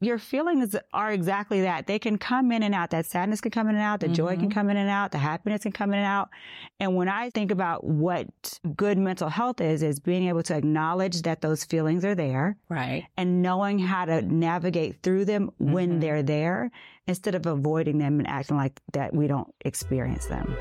your feelings are exactly that. They can come in and out. That sadness can come in and out. The joy can come in and out. The happiness can come in and out. And when I think about what good mental health is being able to acknowledge that those feelings are there. Right. And knowing how to navigate through them when they're there instead of avoiding them and acting like that we don't experience them.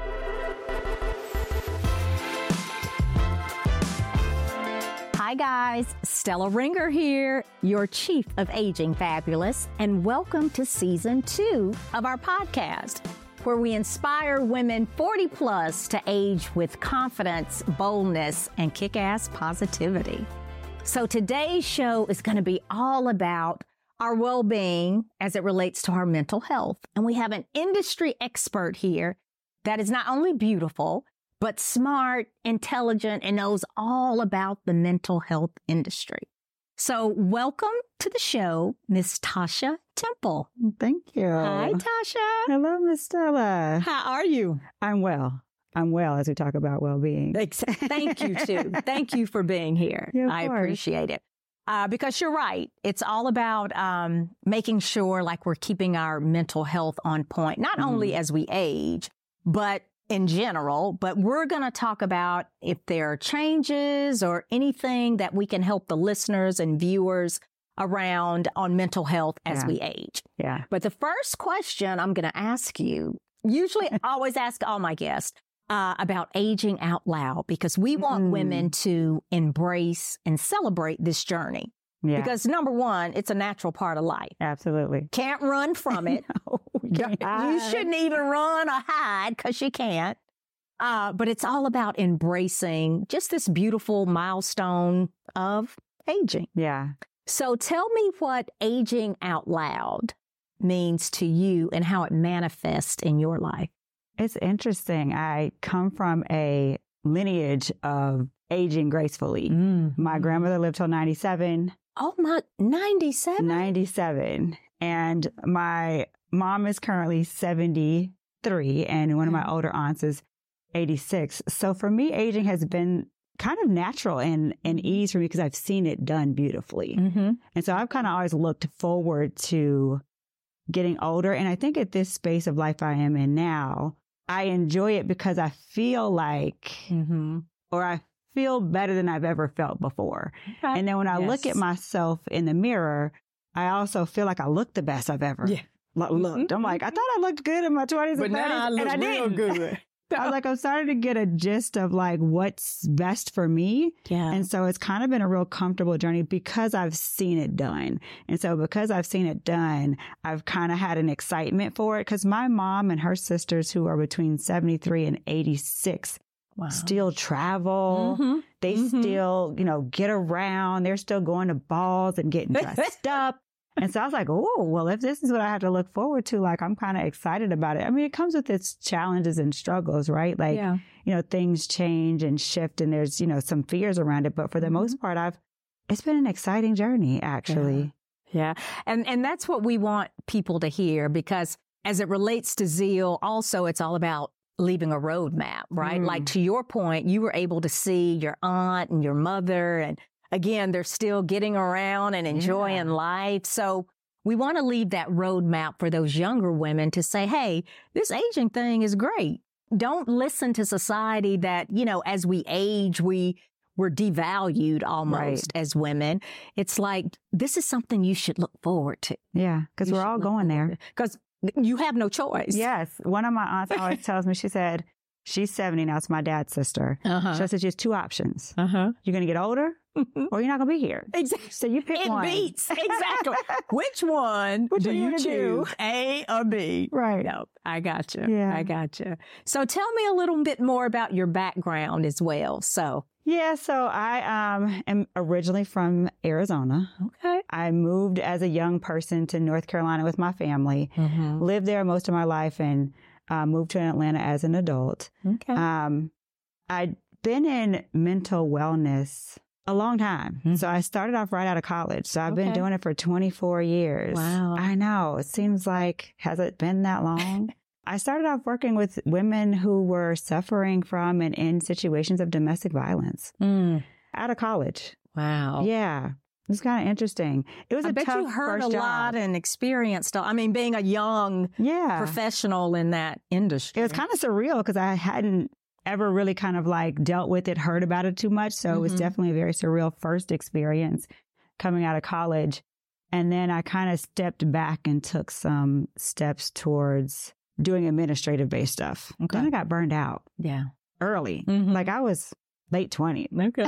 Hi guys, Stella Ringer here, your Chief of Aging Fabulous, and welcome to Season 2 of our podcast, where we inspire women 40 plus to age with confidence, boldness, and kick-ass positivity. So today's show is going to be all about our well-being as it relates to our mental health. And we have an industry expert here that is not only beautiful, but smart, intelligent, and knows all about the mental health industry. So welcome to the show, Miss Tasha Temple. Thank you. Hi, Tasha. Hello, Miss Stella. How are you? I'm well as we talk about well-being. Thank you, too. Thank you for being here. Yeah, I appreciate it. Because you're right. It's all about making sure like we're keeping our mental health on point, not only as we age, but in general, but we're going to talk about if there are changes or anything that we can help the listeners and viewers around on mental health as we age. Yeah. But the first question I'm going to ask you, usually I always ask all my guests about aging out loud, because we want women to embrace and celebrate this journey. Yeah. Because number one, it's a natural part of life. Absolutely. Can't run from it. No, you shouldn't even run or hide because you can't. But it's all about embracing just this beautiful milestone of aging. Yeah. So tell me what aging out loud means to you and how it manifests in your life. It's interesting. I come from a lineage of aging gracefully. My grandmother lived till 97. Oh, my, 97? 97. And my mom is currently 73, and one of my older aunts is 86. So for me, aging has been kind of natural and ease for me because I've seen it done beautifully. And so I've kind of always looked forward to getting older. And I think at this space of life I am in now, I enjoy it because I feel like, or I feel better than I've ever felt before. Okay. And then when I look at myself in the mirror, I also feel like I look the best I've ever looked. I'm like, I thought I looked good in my 20s and 30s, now I look and I real didn't. Good. I was like, I'm starting to get a gist of like what's best for me. Yeah. And so it's kind of been a real comfortable journey because I've seen it done. And so because I've seen it done, I've kind of had an excitement for it, because my mom and her sisters, who are between 73 and 86, still travel. They still, get around. They're still going to balls and getting dressed up. And so I was like, oh, well, if this is what I have to look forward to, like, I'm kind of excited about it. I mean, it comes with its challenges and struggles, right? Like, things change and shift, and there's, some fears around it. But for the most part, it's been an exciting journey, actually. Yeah. And that's what we want people to hear, because as it relates to Zeal, also, it's all about leaving a roadmap, right? Like, to your point, you were able to see your aunt and your mother, and again, they're still getting around and enjoying life. So we want to leave that roadmap for those younger women to say, hey, this aging thing is great. Don't listen to society that, as we age, we're devalued almost as women. It's like, this is something you should look forward to. Yeah, because we're all going there. Because you have no choice. Yes. One of my aunts always tells me, she said, she's 70 now. It's my dad's sister. She said, just two options. You're going to get older or you're not going to be here. Exactly. So you pick one. It beats. Exactly. Which one do you choose? A or B? Right. No, I got you. Yeah. I got you. So tell me a little bit more about your background as well. So I am originally from Arizona. Okay. I moved as a young person to North Carolina with my family, lived there most of my life, and moved to Atlanta as an adult. Okay. I'd been in mental wellness a long time. So I started off right out of college. So I've been doing it for 24 years. Wow. I know. It seems like, has it been that long? I started off working with women who were suffering from and in situations of domestic violence out of college. Wow. Yeah. It's kind of interesting. It was I a bet tough you heard first a lot job. and experienced. I mean, being a young professional in that industry. It was kind of surreal because I hadn't ever really kind of like dealt with it, heard about it too much. So it was definitely a very surreal first experience coming out of college. And then I kind of stepped back and took some steps towards doing administrative based stuff. Okay. Then I got burned out early. Like I was late 20s.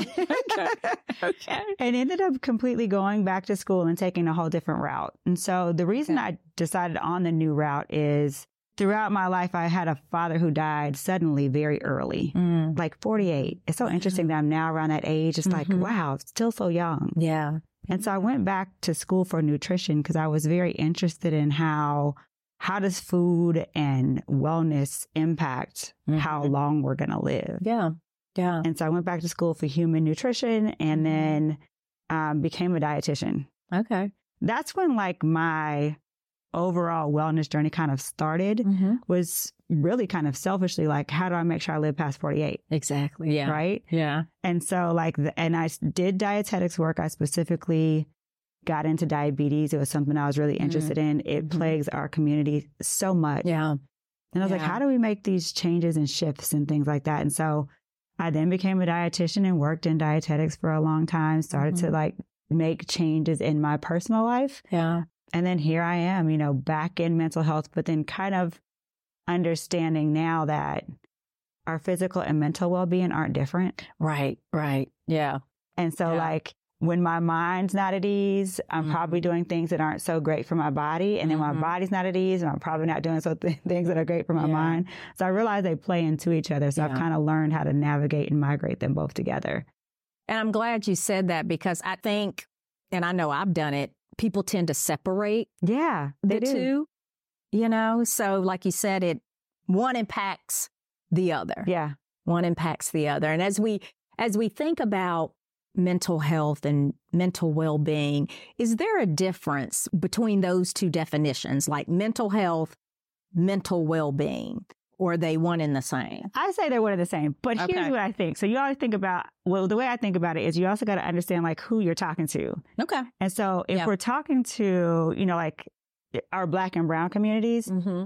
Okay. And ended up completely going back to school and taking a whole different route. And so the reason I decided on the new route is throughout my life, I had a father who died suddenly very early, like 48. It's so interesting that I'm now around that age. It's like, wow, still so young. Yeah. And so I went back to school for nutrition because I was very interested in how does food and wellness impact how long we're going to live? Yeah. Yeah. And so I went back to school for human nutrition and then became a dietitian. Okay. That's when like my overall wellness journey kind of started, was really kind of selfishly like, how do I make sure I live past 48? Exactly. Yeah. Right. Yeah. And so like, and I did dietetics work. I specifically got into diabetes. It was something I was really interested in. It plagues our community so much. Yeah. And I was like, how do we make these changes and shifts and things like that? And so I then became a dietitian and worked in dietetics for a long time, started to like make changes in my personal life. Yeah. And then here I am, you know, back in mental health, but then kind of understanding now that our physical and mental well-being aren't different. Right. Right. Yeah. And so like when my mind's not at ease, I'm probably doing things that aren't so great for my body. And then my body's not at ease, and I'm probably not doing things that are great for my mind. So I realized they play into each other. So I've kind of learned how to navigate and migrate them both together. And I'm glad you said that because I think, and I know I've done it, people tend to separate the two, you know? So like you said, one impacts the other. Yeah. One impacts the other. And as we think about mental health and mental well-being, is there a difference between those two definitions, like mental health, mental well-being? Or are they one and the same? I say they're one and the same, but here's what I think. So you always think about, well, the way I think about it is you also got to understand like who you're talking to. Okay. And so if we're talking to, you know, like our Black and brown communities,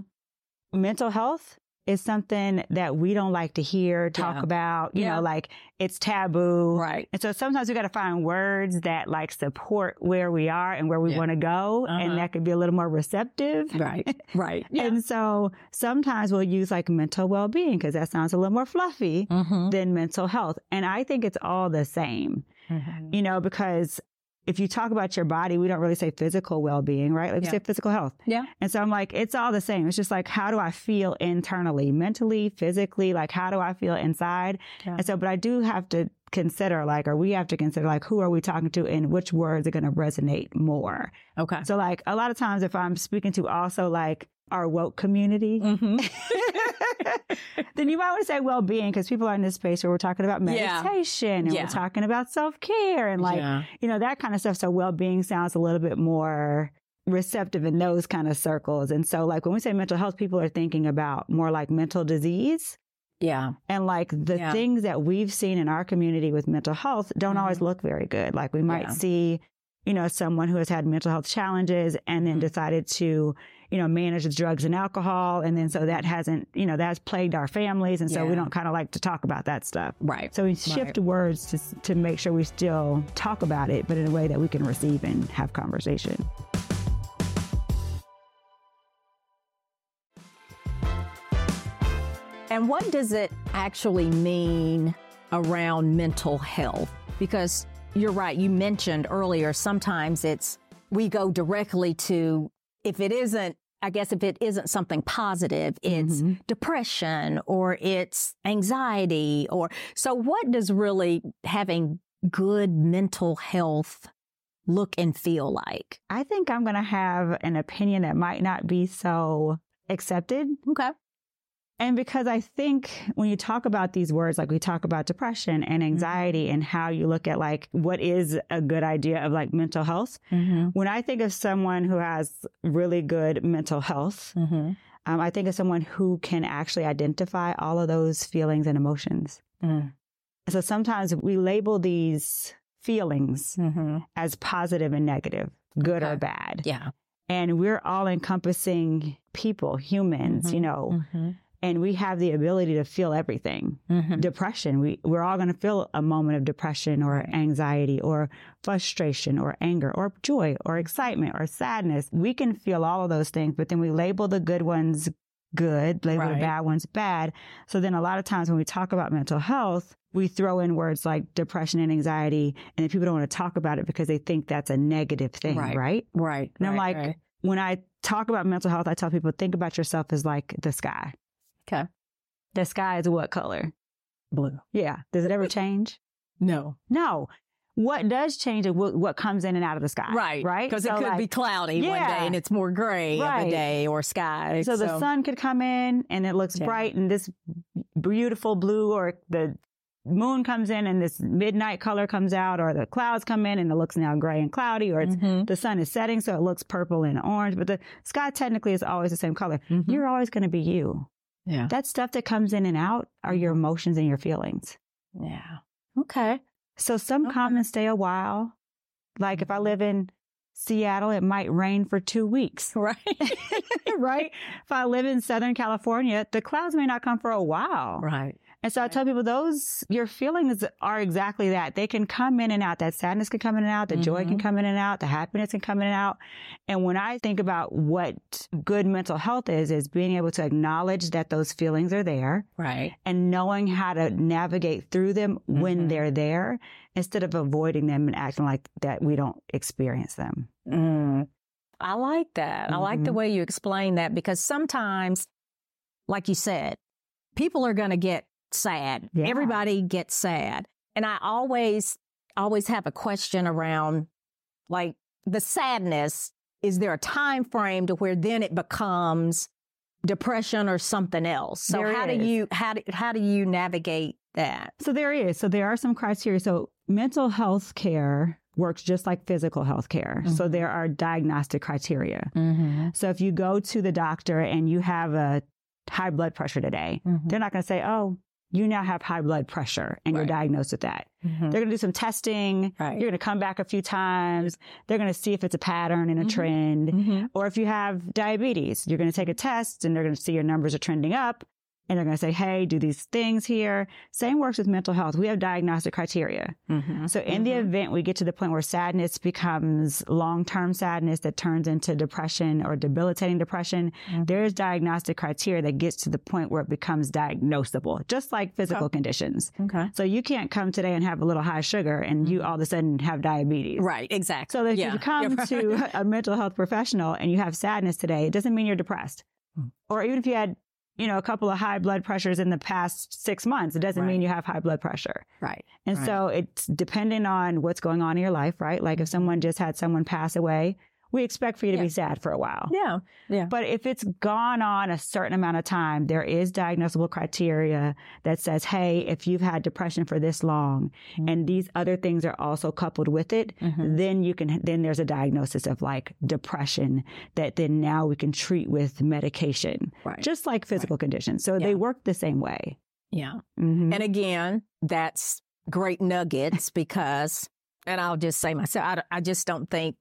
mental health is something that we don't like to hear, talk about, you know, like it's taboo. Right. And so sometimes we got to find words that like support where we are and where we want to go. And that could be a little more receptive. Right. Right. Yeah. And so sometimes we'll use like mental well-being because that sounds a little more fluffy than mental health. And I think it's all the same, you know, because if you talk about your body, we don't really say physical well-being, right? Like we say physical health. Yeah. And so I'm like, it's all the same. It's just like, how do I feel internally, mentally, physically? Like, how do I feel inside? Yeah. And so, but I do have to consider like, or we have to consider like, who are we talking to and which words are going to resonate more? Okay. So like a lot of times if I'm speaking to also like our woke community, then you might want to say well-being because people are in this space where we're talking about meditation and we're talking about self-care and like, you know, that kind of stuff. So well-being sounds a little bit more receptive in those kind of circles. And so like when we say mental health, people are thinking about more like mental disease. Yeah. And like the things that we've seen in our community with mental health don't always look very good. Like we might see, you know, someone who has had mental health challenges and then decided to, you know, manage with drugs and alcohol. And then so that hasn't, you know, that's plagued our families. And so we don't kind of like to talk about that stuff. Right. So we shift words to make sure we still talk about it, but in a way that we can receive and have conversation. And what does it actually mean around mental health? Because you're right, you mentioned earlier, sometimes we go directly to, if it isn't something positive, it's depression or it's anxiety so what does really having good mental health look and feel like? I think I'm going to have an opinion that might not be so accepted. Okay. And because I think when you talk about these words, like we talk about depression and anxiety and how you look at like what is a good idea of like mental health, when I think of someone who has really good mental health, I think of someone who can actually identify all of those feelings and emotions. So sometimes we label these feelings as positive and negative, good or bad. Yeah. And we're all encompassing people, humans, you know, and we have the ability to feel everything. Depression, we're all going to feel a moment of depression or anxiety or frustration or anger or joy or excitement or sadness. We can feel all of those things, but then we label the good ones good, label the bad ones bad. So then a lot of times when we talk about mental health, we throw in words like depression and anxiety, and then people don't want to talk about it because they think that's a negative thing, right? Right. And I'm like, when I talk about mental health, I tell people, think about yourself as like the sky. Okay. The sky is what color? Blue. Yeah. Does it ever change? No. What does change is what comes in and out of the sky. Right. Because it could be cloudy one day and it's more gray of a day, or sky. So the sun could come in and it looks bright and this beautiful blue, or the moon comes in and this midnight color comes out, or the clouds come in and it looks now gray and cloudy, or it's, the sun is setting so it looks purple and orange, but the sky technically is always the same color. You're always going to be you. Yeah. That stuff that comes in and out are your emotions and your feelings. Yeah. Okay. So some come and stay a while. Like if I live in Seattle, it might rain for 2 weeks. Right. Right. If I live in Southern California, the clouds may not come for a while. Right. And so I tell people your feelings are exactly that. They can come in and out. That sadness can come in and out. The joy can come in and out. The happiness can come in and out. And when I think about what good mental health is being able to acknowledge that those feelings are there. Right. And knowing how to navigate through them when they're there, instead of avoiding them and acting like that we don't experience them. I like that. I like the way you explain that, because sometimes, like you said, people are going to get sad. Yeah. Everybody gets sad. And I always have a question around, like, the sadness. Is there a time frame to where then it becomes depression or something else? So how do you navigate that? So there is. So there are some criteria. So mental health care works just like physical health care. So there are diagnostic criteria. So if you go to the doctor and you have a high blood pressure today, they're not going to say, oh, you now have high blood pressure and you're diagnosed with that. They're going to do some testing. You're going to come back a few times. They're going to see if it's a pattern and a trend. Or if you have diabetes, you're going to take a test and they're going to see your numbers are trending up. And they're going to say, hey, do these things here. Same works with mental health. We have diagnostic criteria. So in the event we get to the point where sadness becomes long-term sadness that turns into depression or debilitating depression, there is diagnostic criteria that gets to the point where it becomes diagnosable, just like physical conditions. So you can't come today and have a little high sugar and you all of a sudden have diabetes. Right, exactly. So if you come to a mental health professional and you have sadness today, it doesn't mean you're depressed. Or even if you had a couple of high blood pressures in the past 6 months, it doesn't mean you have high blood pressure. And so it's depending on what's going on in your life, right? Like if someone just had someone pass away, we expect for you to be sad for a while. But if it's gone on a certain amount of time, there is diagnosable criteria that says, hey, if you've had depression for this long and these other things are also coupled with it, then there's a diagnosis of like depression that then now we can treat with medication, just like physical conditions. So they work the same way. And again, that's great nuggets because, and I'll just say myself, I just don't think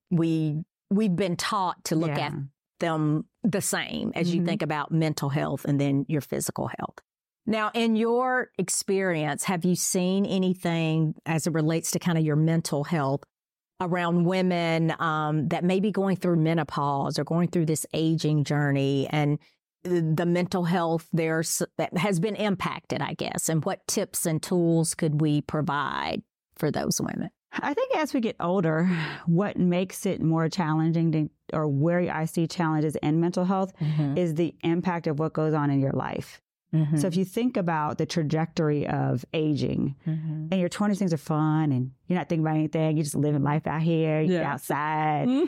we've been taught to look at them the same as you think about mental health and then your physical health. Now, in your experience, have you seen anything as it relates to kind of your mental health around women that may be going through menopause or going through this aging journey and the mental health that has been impacted, I guess, and what tips and tools could we provide for those women? I think as we get older, what makes it more challenging or where I see challenges in mental health is the impact of what goes on in your life. So if you think about the trajectory of aging, in your 20s, things are fun and you're not thinking about anything. You're just living life out here, you're outside, and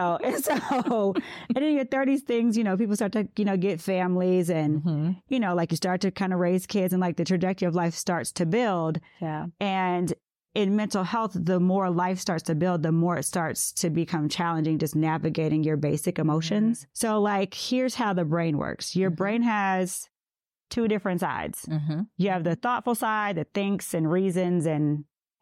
so, and in your 30s, things, people start to, get families and, like you start to kind of raise kids and like the trajectory of life starts to build. And in mental health, the more life starts to build, the more it starts to become challenging just navigating your basic emotions. So like, here's how the brain works. Your brain has 2 different sides. You have the thoughtful side that thinks and reasons and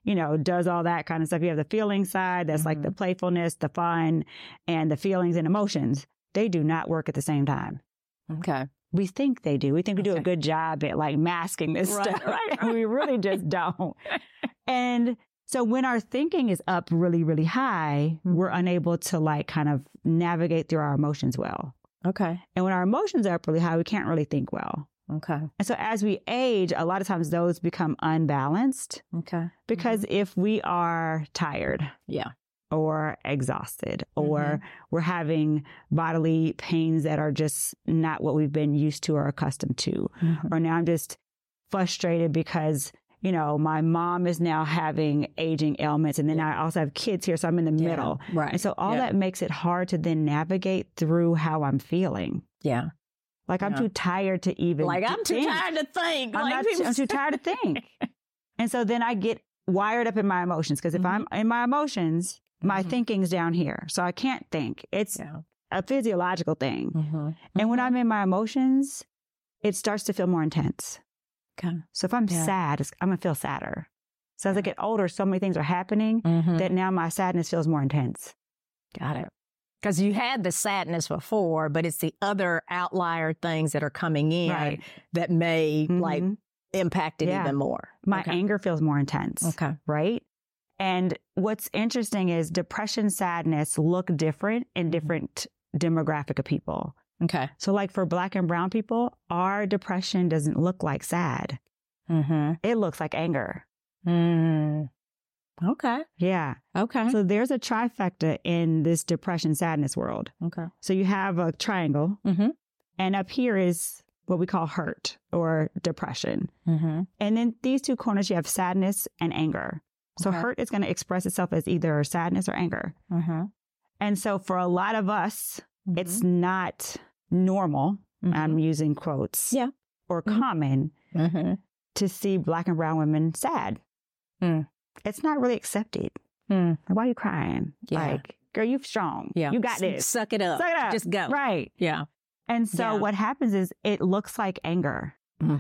does all that kind of stuff. You have the feeling side. That's like the playfulness, the fun, and the feelings and emotions. They do not work at the same time. Okay. We think they do. We think we do a good job at like masking this stuff. Right. And we really just don't. And so when our thinking is up really, really high, we're unable to like kind of navigate through our emotions well. Okay. And when our emotions are up really high, we can't really think well. Okay. And so as we age, a lot of times those become unbalanced. Okay. Because if we are tired. Yeah. Or exhausted, or we're having bodily pains that are just not what we've been used to or accustomed to. Or now I'm just frustrated because, my mom is now having aging ailments. And then I also have kids here. So I'm in the middle. Right. And so all that makes it hard to then navigate through how I'm feeling. Yeah. Like I'm too tired to even I'm too tired to think. I'm too tired to think. And so then I get wired up in my emotions. Because if I'm in my emotions, my thinking's down here. So I can't think. It's a physiological thing. And when I'm in my emotions, it starts to feel more intense. Okay. So if I'm sad, I'm going to feel sadder. So as I get older, so many things are happening that now my sadness feels more intense. Got it. Because you had the sadness before, but it's the other outlier things that are coming in that may like impact it even more. My anger feels more intense. Okay. Right? And what's interesting is depression, sadness look different in different demographic of people. Okay. So like for Black and brown people, our depression doesn't look like sad. It looks like anger. Okay. Yeah. Okay. So there's a trifecta in this depression, sadness world. Okay. So you have a triangle and up here is what we call hurt or depression. And then these two corners, you have sadness and anger. So hurt is going to express itself as either sadness or anger. And so for a lot of us, it's not normal, I'm using quotes, or common to see Black and brown women sad. It's not really accepted. Like, why are you crying? Like, girl, you're strong. You got this. Suck it up. Suck it up. Just go. Right. Yeah. And so what happens is it looks like anger,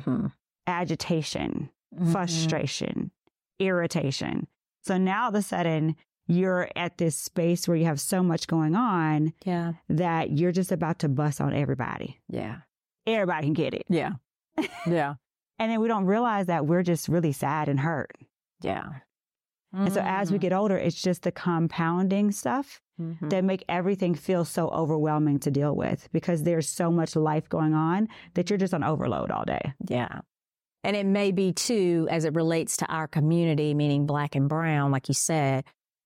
agitation, frustration, irritation. So now all of a sudden you're at this space where you have so much going on that you're just about to bust on everybody. Yeah. Everybody can get it. Yeah. Yeah. And then we don't realize that we're just really sad and hurt. Yeah. And so as we get older, it's just the compounding stuff that make everything feel so overwhelming to deal with because there's so much life going on that you're just on overload all day. Yeah. And it may be, too, as it relates to our community, meaning Black and brown, like you said.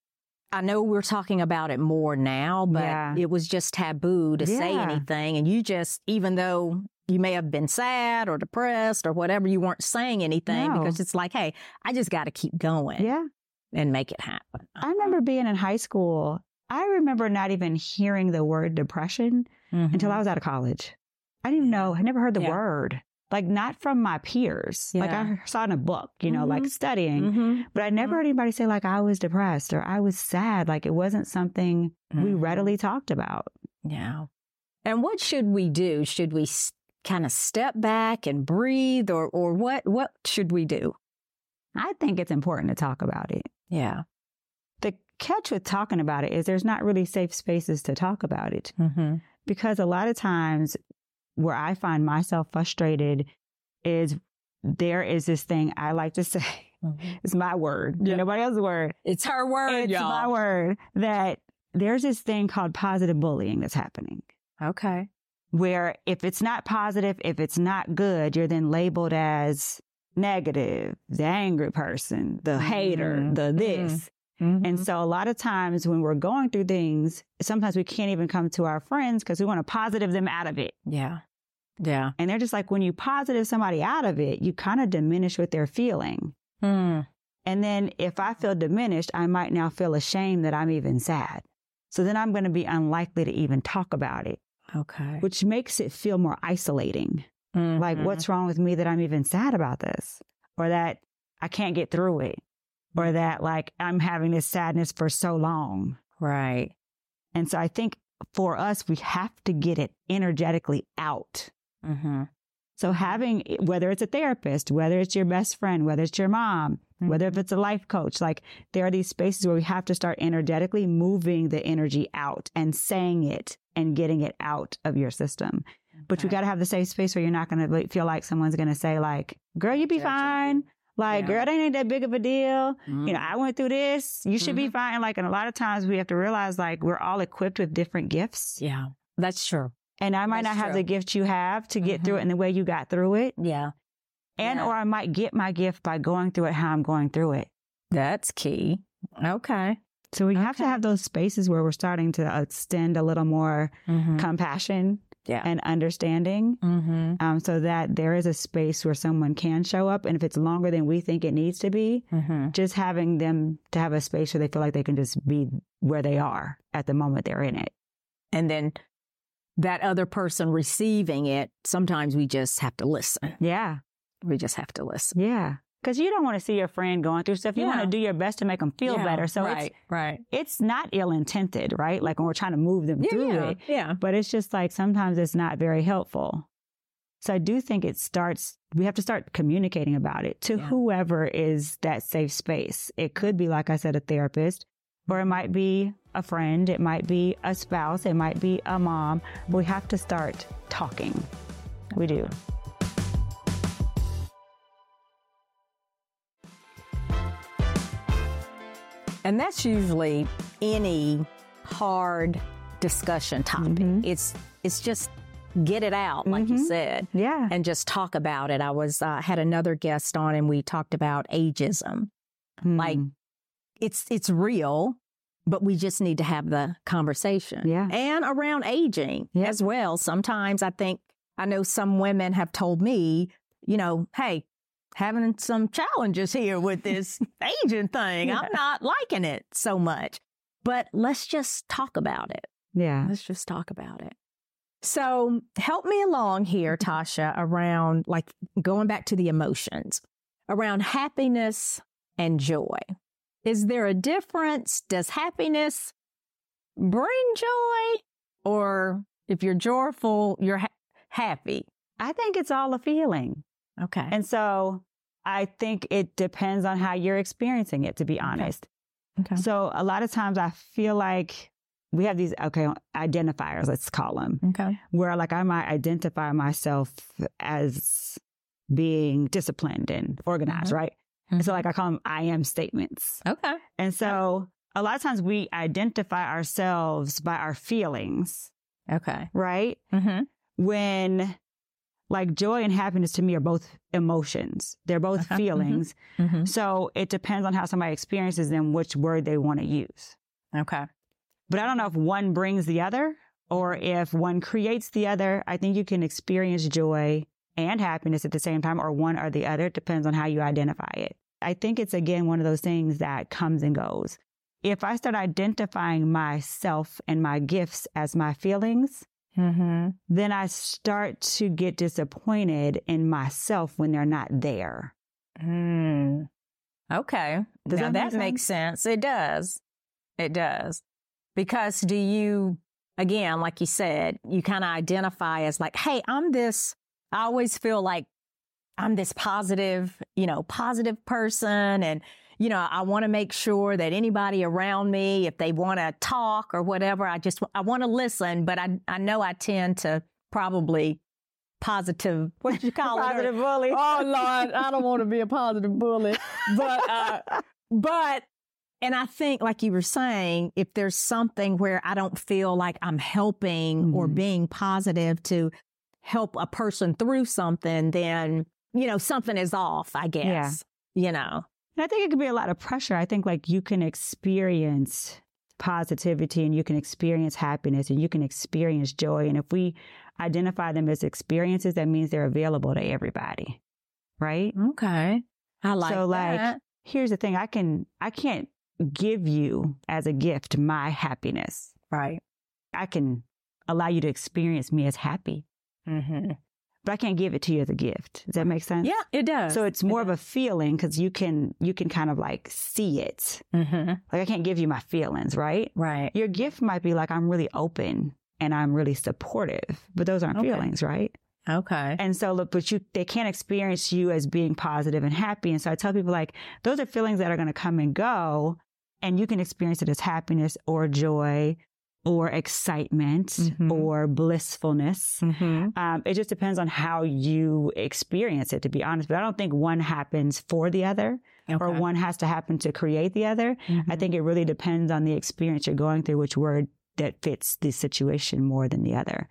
I know we're talking about it more now, but it was just taboo to say anything. And you just, even though you may have been sad or depressed or whatever, you weren't saying anything because it's like, hey, I just got to keep going and make it happen. I remember being in high school. I remember not even hearing the word depression until I was out of college. I didn't even know, I never heard the word. Like, not from my peers. Like, I saw it in a book, like studying. But I never heard anybody say, like, I was depressed or I was sad. Like, it wasn't something we readily talked about. Yeah. And what should we do? Should we kind of step back and breathe or what should we do? I think it's important to talk about it. Yeah. The catch with talking about it is there's not really safe spaces to talk about it. Because a lot of times where I find myself frustrated is there is this thing I like to say, it's my word, nobody else's word. It's her word, it's y'all. My word, that there's this thing called positive bullying that's happening. Okay. Where if it's not positive, if it's not good, you're then labeled as negative, the angry person, the hater, the this. And so a lot of times when we're going through things, sometimes we can't even come to our friends because we want to positive them out of it. Yeah. Yeah. And they're just like, when you positive somebody out of it, you kind of diminish what they're feeling. And then if I feel diminished, I might now feel ashamed that I'm even sad. So then I'm going to be unlikely to even talk about it. Okay. Which makes it feel more isolating. Like, what's wrong with me that I'm even sad about this? Or that I can't get through it? Or that, like, I'm having this sadness for so long. Right. And so I think for us, we have to get it energetically out. So having, whether it's a therapist, whether it's your best friend, whether it's your mom, whether if it's a life coach, like there are these spaces where we have to start energetically moving the energy out and saying it and getting it out of your system. But you got to have the safe space where you're not going to feel like someone's going to say like, girl, you be fine. Like, girl, that ain't that big of a deal. You know, I went through this. You should be fine. Like, and a lot of times we have to realize like we're all equipped with different gifts. Yeah, that's true. And I might not have the gift you have to get through it in the way you got through it. Yeah. And or I might get my gift by going through it how I'm going through it. That's key. Okay. So we have to have those spaces where we're starting to extend a little more compassion and understanding so that there is a space where someone can show up. And if it's longer than we think it needs to be, just having them to have a space where they feel like they can just be where they are at the moment they're in it. And then that other person receiving it, sometimes we just have to listen. Yeah. We just have to listen. Yeah. Because you don't want to see your friend going through stuff. You want to do your best to make them feel better. So it's not ill-intended, right? Like when we're trying to move them through it. Yeah. But it's just like sometimes it's not very helpful. So I do think we have to start communicating about it to whoever is that safe space. It could be, like I said, a therapist, or it might be a friend. It might be a spouse. It might be a mom. We have to start talking. We do. And that's usually any hard discussion topic. It's just get it out, like you said. Yeah. And just talk about it. I had another guest on and we talked about ageism. Like it's real, but we just need to have the conversation. Yeah. And around aging as well. Sometimes I know some women have told me, you know, hey, having some challenges here with this aging thing. I'm not liking it so much, but let's just talk about it. Yeah. Let's just talk about it. So help me along here, Tasha, around like going back to the emotions, around happiness and joy. Is there a difference? Does happiness bring joy? Or if you're joyful, you're happy? I think it's all a feeling. Okay. And so I think it depends on how you're experiencing it, to be honest. Okay. So a lot of times I feel like we have these, identifiers, let's call them. Okay. Where like I might identify myself as being disciplined and organized, right? And so like I call them I am statements. Okay. And so a lot of times we identify ourselves by our feelings. Okay. Right? When like joy and happiness to me are both emotions. They're both feelings. So it depends on how somebody experiences them, which word they want to use. Okay. But I don't know if one brings the other or if one creates the other. I think you can experience joy and happiness at the same time, or one or the other. It depends on how you identify it. I think it's, again, one of those things that comes and goes. If I start identifying myself and my gifts as my feelings, then I start to get disappointed in myself when they're not there. Okay. Now that makes sense. It does. It does. Because do you, again, like you said, you kind of identify as like, hey, I always feel like I'm this positive person. And, I want to make sure that anybody around me, if they want to talk or whatever, I want to listen. But I know I tend to probably positive, what you call it? Positive bully. Oh, Lord, I don't want to be a positive bully. But, and I think, like you were saying, if there's something where I don't feel like I'm helping or being positive to help a person through something, then, something is off, I guess, And I think it could be a lot of pressure. I think like you can experience positivity and you can experience happiness and you can experience joy. And if we identify them as experiences, that means they're available to everybody. Right? Okay. I like that. So like, here's the thing. I can't give you as a gift my happiness. Right. I can allow you to experience me as happy. But I can't give it to you as a gift. Does that make sense? Yeah, it does. So it's more of a feeling because you can kind of like see it. Like I can't give you my feelings, right? Right. Your gift might be like, I'm really open and I'm really supportive, but those aren't feelings, right? Okay. And so, look, but they can't experience you as being positive and happy. And so I tell people, like, those are feelings that are going to come and go, and you can experience it as happiness or joy or excitement or blissfulness. It just depends on how you experience it, to be honest. But I don't think one happens for the other or one has to happen to create the other. I think it really depends on the experience you're going through, which word that fits the situation more than the other.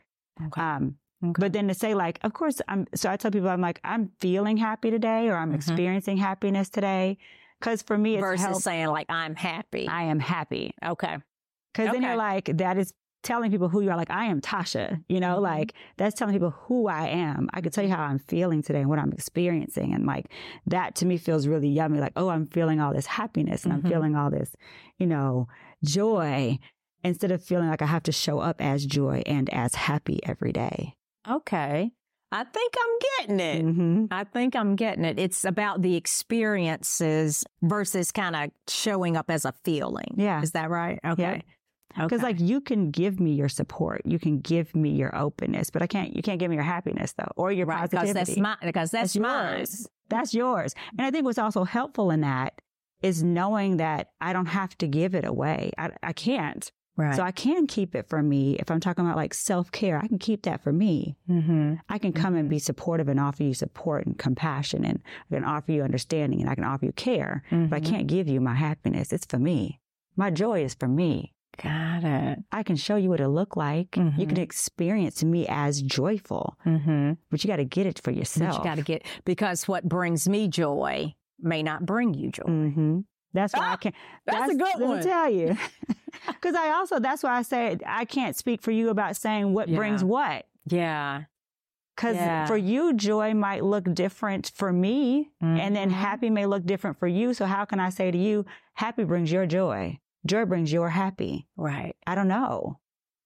But then to say, like, of course, so I tell people, I'm like, I'm feeling happy today, or I'm experiencing happiness today. Because for me, it's versus saying, like, I'm happy. I am happy. Okay. Because then you're like, that is telling people who you are. Like, I am Tasha, you know, like that's telling people who I am. I could tell you how I'm feeling today and what I'm experiencing. And like, that to me feels really yummy. Like, oh, I'm feeling all this happiness and I'm feeling all this, you know, joy, instead of feeling like I have to show up as joy and as happy every day. Okay. I think I'm getting it. I think I'm getting it. It's about the experiences versus kind of showing up as a feeling. Yeah. Is that right? Okay. Because like, you can give me your support, you can give me your openness, but you can't give me your happiness though, or your positivity. Because that's mine. Yours. That's yours. And I think what's also helpful in that is knowing that I don't have to give it away. I can't. Right. So I can keep it for me. If I'm talking about like self-care, I can keep that for me. I can come and be supportive and offer you support and compassion, and I can offer you understanding, and I can offer you care, but I can't give you my happiness. It's for me. My joy is for me. Got it. I can show you what it look like. You can experience me as joyful, but you got to get it for yourself. But you got to because what brings me joy may not bring you joy. That's why I can't. That's a good one. Let me tell you. Because that's why I say I can't speak for you about saying what brings what. Yeah. Because for you, joy might look different for me, and then happy may look different for you. So how can I say to you, happy brings your joy? Joy brings your happy. Right. I don't know.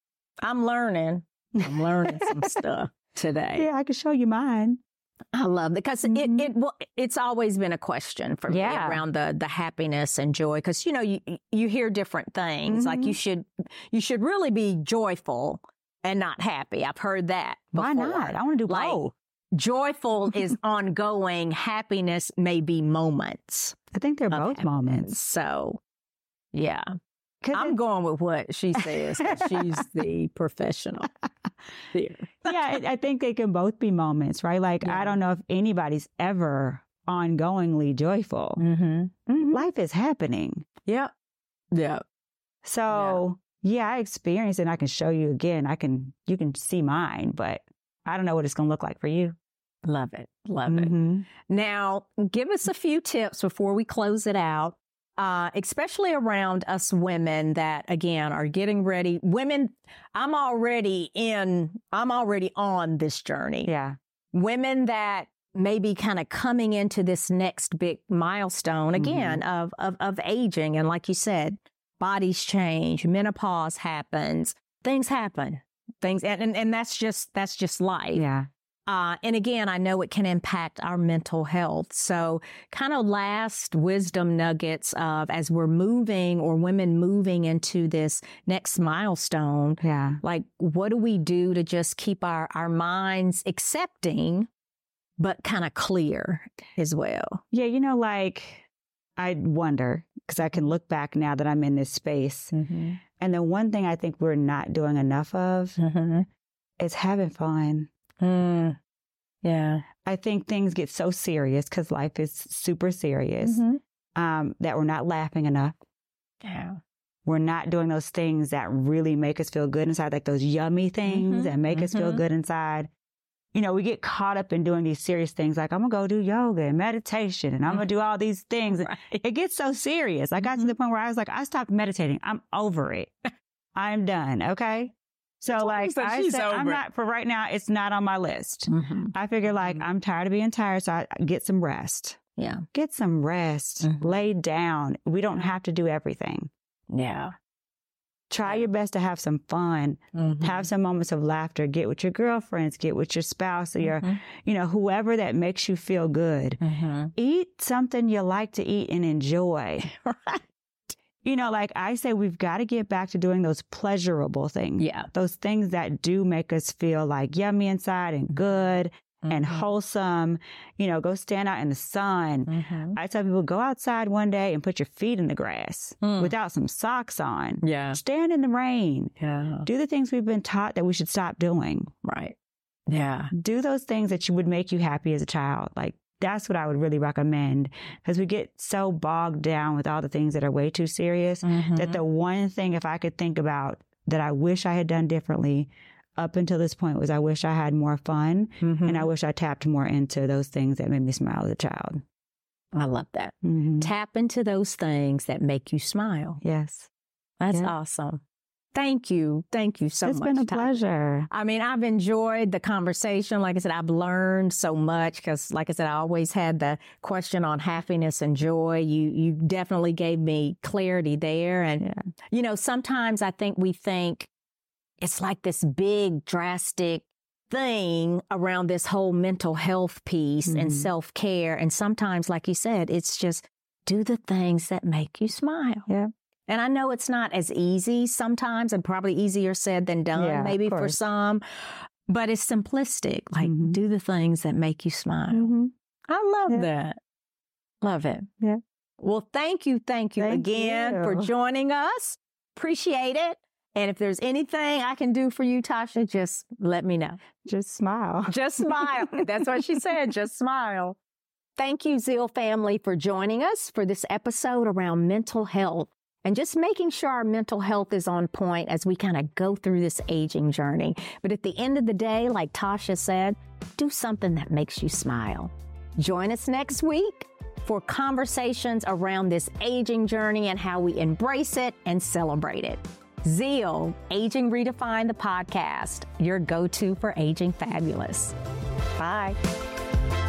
I'm learning some stuff today. Yeah, I can show you mine. I love it because it's always been a question for me around the happiness and joy, because you know you hear different things, like you should really be joyful and not happy. I've heard that before. Why not? I want to do both. Joyful is ongoing. Happiness may be moments. I think they're both moments. So yeah, I'm going with what she says. She's the professional here. Yeah, I think they can both be moments, right? Like, I don't know if anybody's ever ongoingly joyful. Life is happening. Yeah. So, I experience it, and I can show you again. You can see mine, but I don't know what it's going to look like for you. Love it. Now, give us a few tips before we close it out. Especially around us women that, again, are getting ready. Women, I'm already on this journey. Yeah. Women that may be kind of coming into this next big milestone, again, of aging. And like you said, bodies change, menopause happens, things happen, and that's just life. Yeah. And again, I know it can impact our mental health. So kind of last wisdom nuggets of, as we're moving, or women moving into this next milestone, like, what do we do to just keep our minds accepting, but kind of clear as well? Yeah, you know, like, I wonder, because I can look back now that I'm in this space. And the one thing I think we're not doing enough of is having fun. Yeah. I think things get so serious, because life is super serious, that we're not laughing enough. Yeah. We're not doing those things that really make us feel good inside, like those yummy things that make us feel good inside. You know, we get caught up in doing these serious things, like, I'm going to go do yoga and meditation, and I'm going to do all these things. Right. It gets so serious. I got to the point where I was like, I stopped meditating. I'm over it. I'm done. Okay. So like I said, I'm not, for right now, it's not on my list. I figure, like, I'm tired of being tired, so I get some rest. Yeah. Get some rest. Lay down. We don't have to do everything. Yeah. Try your best to have some fun. Have some moments of laughter. Get with your girlfriends. Get with your spouse, or your, you know, whoever that makes you feel good. Eat something you like to eat and enjoy. like I say, we've got to get back to doing those pleasurable things. Yeah. Those things that do make us feel like yummy inside and good and wholesome. Go stand out in the sun. I tell people, go outside one day and put your feet in the grass without some socks on. Yeah. Stand in the rain. Yeah. Do the things we've been taught that we should stop doing. Right. Yeah. Do those things that would make you happy as a child. Like, that's what I would really recommend, because we get so bogged down with all the things that are way too serious that the one thing, if I could think about that I wish I had done differently up until this point, was I wish I had more fun and I wish I tapped more into those things that made me smile as a child. I love that. Tap into those things that make you smile. Yes. That's awesome. Thank you. Thank you so much. It's been a pleasure. I mean, I've enjoyed the conversation. Like I said, I've learned so much because, like I said, I always had the question on happiness and joy. You definitely gave me clarity there. And, sometimes I think we think it's like this big, drastic thing around this whole mental health piece and self-care. And sometimes, like you said, it's just do the things that make you smile. Yeah. And I know it's not as easy sometimes, and probably easier said than done, maybe for some, but it's simplistic. Like, do the things that make you smile. I love that. Love it. Yeah. Well, thank you again for joining us. Appreciate it. And if there's anything I can do for you, Tasha, just let me know. Just smile. Just smile. That's what she said. Just smile. Thank you, Zeal family, for joining us for this episode around mental health. And just making sure our mental health is on point as we kind of go through this aging journey. But at the end of the day, like Tasha said, do something that makes you smile. Join us next week for conversations around this aging journey and how we embrace it and celebrate it. Zeal, Aging Redefined, the podcast, your go-to for aging fabulous. Bye.